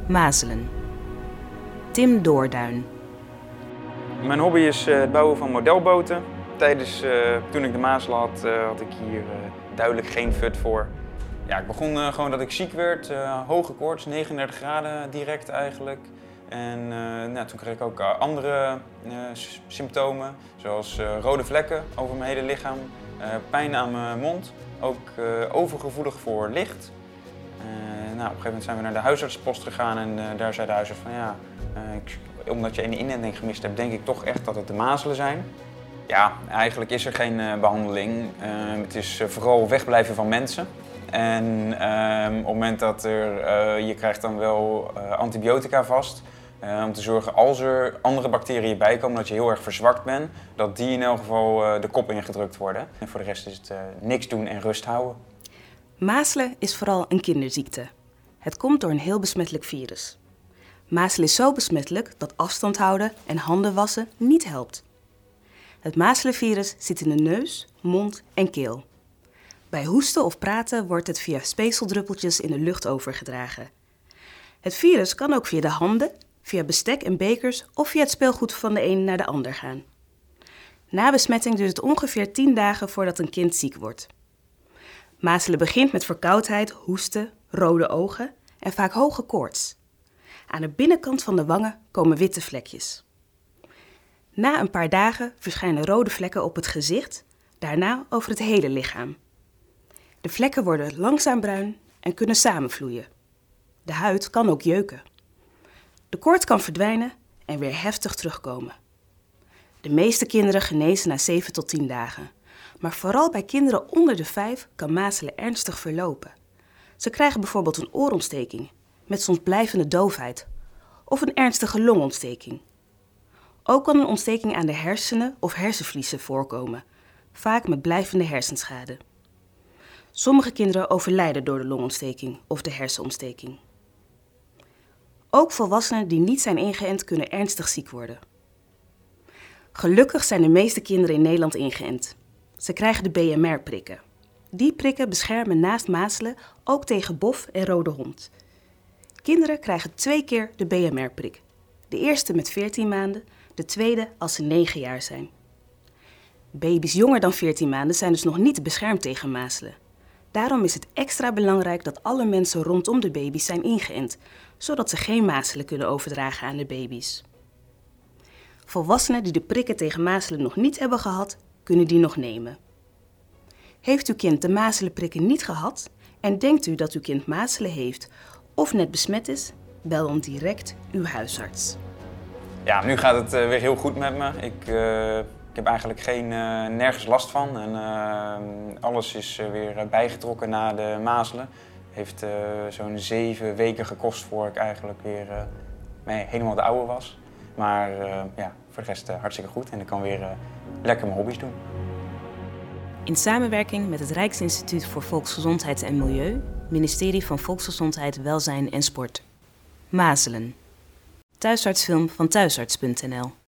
Mazelen. Tim Doorduin. Mijn hobby is het bouwen van modelboten. Toen ik de mazelen had, had ik hier duidelijk geen fut voor. Ja, ik begon gewoon dat ik ziek werd, hoge koorts, 39 graden direct eigenlijk. En toen kreeg ik ook andere symptomen, zoals rode vlekken over mijn hele lichaam, pijn aan mijn mond, ook overgevoelig voor licht. Op een gegeven moment zijn we naar de huisartsenpost gegaan en daar zei de huisarts van ja, omdat je een inenting gemist hebt, denk ik toch echt dat het de mazelen zijn. Ja, eigenlijk is er geen behandeling. Het is vooral wegblijven van mensen. En op het moment dat je krijgt dan wel antibiotica vast. Om te zorgen als er andere bacteriën bij komen, dat je heel erg verzwakt bent, dat die in elk geval de kop ingedrukt worden. En voor de rest is het niks doen en rust houden. Mazelen is vooral een kinderziekte. Het komt door een heel besmettelijk virus. Mazelen is zo besmettelijk dat afstand houden en handen wassen niet helpt. Het mazelenvirus zit in de neus, mond en keel. Bij hoesten of praten wordt het via speekseldruppeltjes in de lucht overgedragen. Het virus kan ook via de handen, via bestek en bekers of via het speelgoed van de een naar de ander gaan. Na besmetting duurt het ongeveer 10 dagen voordat een kind ziek wordt. Mazelen begint met verkoudheid, hoesten, rode ogen en vaak hoge koorts. Aan de binnenkant van de wangen komen witte vlekjes. Na een paar dagen verschijnen rode vlekken op het gezicht, daarna over het hele lichaam. De vlekken worden langzaam bruin en kunnen samenvloeien. De huid kan ook jeuken. De koorts kan verdwijnen en weer heftig terugkomen. De meeste kinderen genezen na 7 tot 10 dagen. Maar vooral bij kinderen onder de 5 kan mazelen ernstig verlopen. Ze krijgen bijvoorbeeld een oorontsteking, met soms blijvende doofheid, of een ernstige longontsteking. Ook kan een ontsteking aan de hersenen of hersenvliezen voorkomen, vaak met blijvende hersenschade. Sommige kinderen overlijden door de longontsteking of de hersenontsteking. Ook volwassenen die niet zijn ingeënt kunnen ernstig ziek worden. Gelukkig zijn de meeste kinderen in Nederland ingeënt. Ze krijgen de BMR-prikken. Die prikken beschermen naast mazelen ook tegen bof en rode hond. Kinderen krijgen 2 keer de BMR-prik. De eerste met 14 maanden, de tweede als ze 9 jaar zijn. Baby's jonger dan 14 maanden zijn dus nog niet beschermd tegen mazelen. Daarom is het extra belangrijk dat alle mensen rondom de baby's zijn ingeënt, zodat ze geen mazelen kunnen overdragen aan de baby's. Volwassenen die de prikken tegen mazelen nog niet hebben gehad, kunnen die nog nemen. Heeft uw kind de mazelenprikken niet gehad en denkt u dat uw kind mazelen heeft of net besmet is, bel dan direct uw huisarts. Ja, nu gaat het weer heel goed met me. Ik heb eigenlijk nergens last van en alles is weer bijgetrokken na de mazelen. Heeft zo'n 7 weken gekost voor ik eigenlijk weer helemaal de oude was. Maar voor de rest hartstikke goed en ik kan weer lekker mijn hobby's doen. In samenwerking met het Rijksinstituut voor Volksgezondheid en Milieu, Ministerie van Volksgezondheid, Welzijn en Sport. Mazelen. Thuisartsfilm van thuisarts.nl